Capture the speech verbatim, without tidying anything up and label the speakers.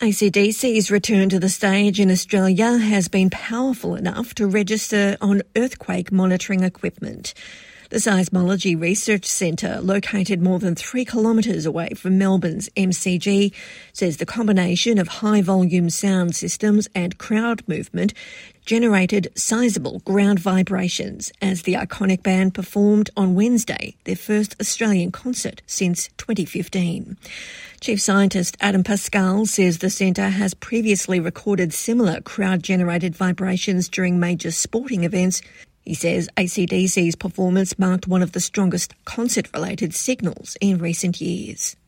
Speaker 1: A C D C's return to the stage in Australia has been powerful enough to register on earthquake monitoring equipment. The Seismology Research Centre, located more than three kilometres away from Melbourne's M C G, says the combination of high-volume sound systems and crowd movement generated sizable ground vibrations as the iconic band performed on Wednesday, their first Australian concert since twenty fifteen. Chief Scientist Adam Pascal says the centre has previously recorded similar crowd-generated vibrations during major sporting events. He says A C D C's performance marked one of the strongest concert-related signals in recent years.